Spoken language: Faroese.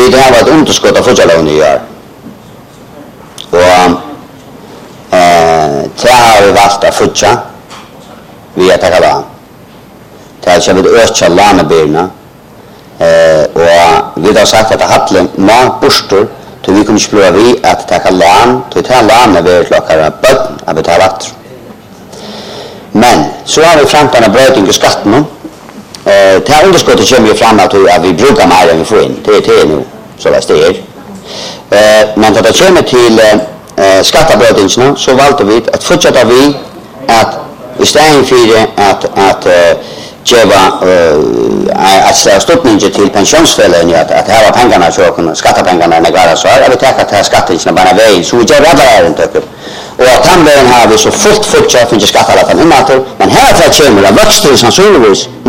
Vi har ett underskott av fotbollslån i år. Och det har vi valt att fortsätta via Takala. Det har vi ökat lånebyrna. Och vi har sagt att Hattle må bostor så vi kunde spela vi att ta lån till ta lån när vi klockar börn att betala åter. Men så har vi framtida bröting i skatten. Det här underskottet kommer ju fram att vi brukar mer än vi får in. Det är nu så det är. Men när det kommer till skattebrötingarna så valde vi att fortsätta vi att istället för att geva att stoppning till pensionsfällen att här var pengarna så kunna skattepengarna när klara så är vi täcka till skatterna bara vägen så jag räddar är inte och att han har vi så fullt fortsatt för skatta alla fall men här för att kommer det växter sannsynligvis